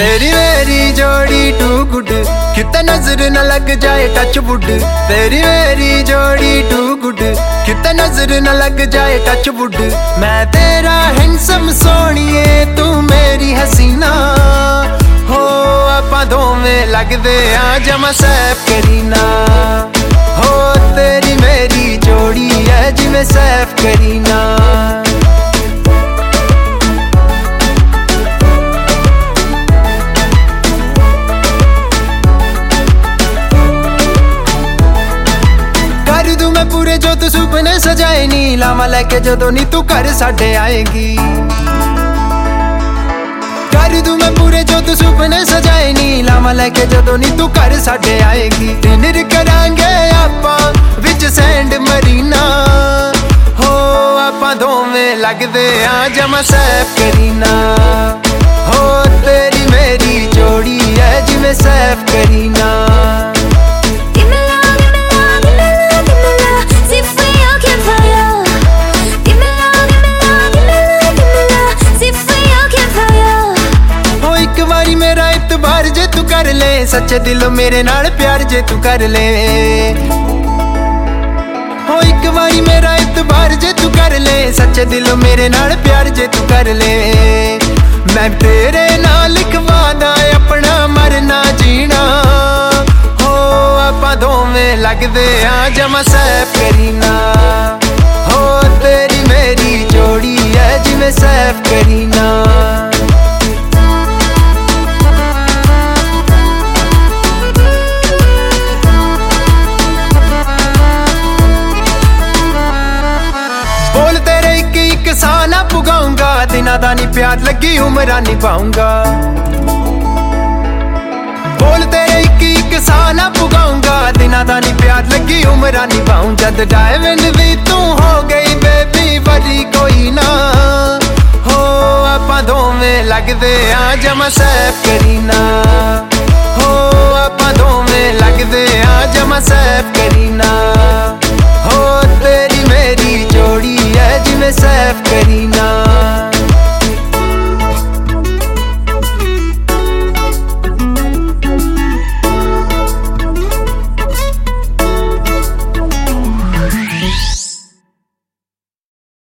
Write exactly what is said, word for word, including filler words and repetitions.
तेरी मेरी जोड़ी टू गुड, कितना नजर न लग जाए टच वुड। तेरी मेरी जोड़ी टू गुड, कितना नजर न लग जाए टच वुड। मैं तेरा हैंडसम सोनिए, तू मेरी हसीना हो। आपां दोवें लगदे आ जमा सैफ करीना हो। तेरी मेरी जोड़ी है जिवें सैफ करीना। पूरे जो तू सुपने सजाए नी, लावा लेके जदों नी तू घर साडे आएगी। कर दूं मैं पूरे जो तू सुपने सजाए नी, लावा लेके जदों नी तू घर साडे आएगी। डिनर करांगे आपां विच सैंड मरीना हो। आपां दोवें लगदे आ जमा सैफ करीना हो। तेरी मेरी जोड़ी है जिवें सैफ करीना। मेरा इतबार जे तू कर ले, सच्चे दिलों मेरे नाल प्यार जे तू कर ले। हो एक बारी मेरा इतबार जे तू कर ले, सच्चे दिलों मेरे नाल प्यार जे तू कर ले। मैं तेरे नाल लिखवादा अपना मरना जीना हो। आपां दोवें लगदे आ जमा सैफ करीना हो। तेरी मेरी जोड़ी है जिवें सैफ करीना। बोल तेरे एक एक साल पुगाऊंगा, दिना दा नी प्यार लगी उमरा निभाऊंगा। बोल तेरे एक एक साल पुगाऊंगा, दिना दा नी प्यार लगी उमरा निभाऊं। जद डायमंड भी तू हो गई बेबी वरी कोई ना हो। आपां दोवें लगदे आ जमा सैफ करीना हो। आपां दोवें लगदे आ जमा सैफ करीना हो। तेरी मेरी जोड़ी है जिवें सैफ करीना।